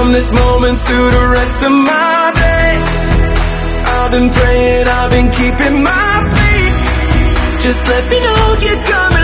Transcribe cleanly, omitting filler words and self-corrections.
from this moment to the rest of my days. I've been praying, I've been keeping my faith. Just let me know you're coming